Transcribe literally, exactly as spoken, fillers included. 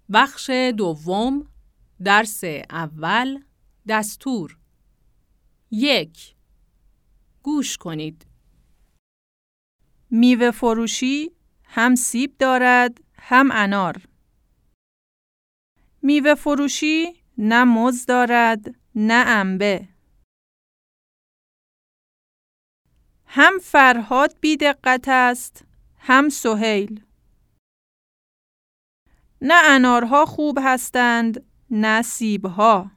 بخش دوم، درس اول، دستور. یک. گوش کنید. میوه فروشی هم سیب دارد هم انار. میوه فروشی نه موز دارد نه انبه. هم فرهاد بی دقت است هم سهیل. نه انارها خوب هستند نه سیبها.